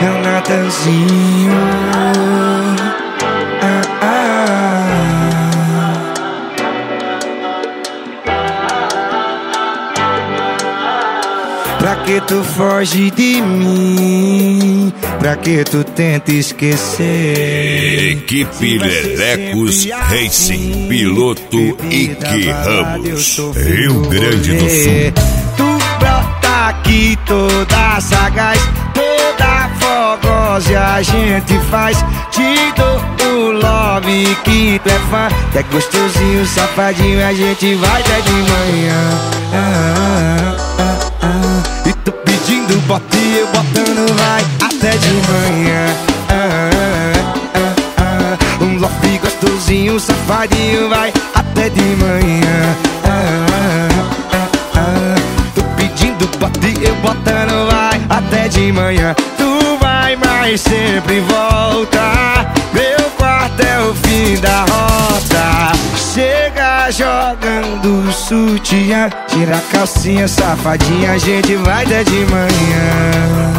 é o Natanzinho. Pra que tu foge de mim? Pra que tu tenta esquecer? Equipe Lelecos Racing, piloto Ike Ramos, Rio Grande do Sul. Tu brota aqui toda sagaz, toda fogosa e a gente faz. Te dou o love que tu é fã. É gostosinho, safadinho, a gente vai até de manhã. E tô pedindo bote, eu botando vai até de manhã. Um love gostosinho, safadinho, vai até de manhã. Tô pedindo bote, eu botando vai até de manhã. Tu vai, mas sempre volta. Meu quarto é o fim da rota. Chega jogando sutiã, tira a calcinha, safadinha, a gente vai até de manhã.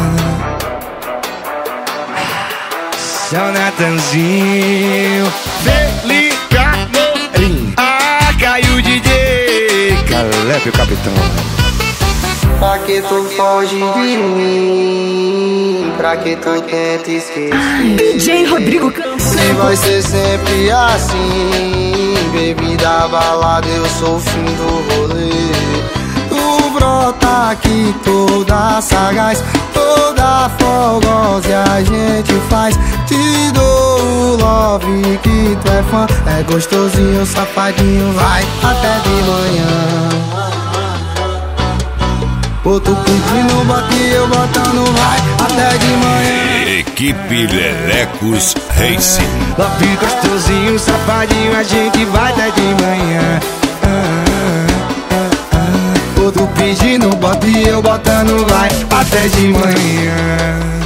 Seu Natanzinho, Felipe Amorim, caiu o DJ Caleb, o capitão. Pra que tu foge de mim? Pra que tu tenta esquecer? DJ Rodrigo Campos. Se vai ser sempre assim, bebida, balada, eu sou o fim do rolê. Tu brota aqui toda sagaz, toda fogosa e a gente faz. Te dou o love que tu é fã. É gostosinho, safadinho, vai até de manhã. Ô, tu pedindo bote, eu botando vai até de manhã. Equipe Lelecos Racing. Love gostosinho, safadinho, a gente vai até de manhã. Ô, tu pedindo bote, eu botando vai até de manhã.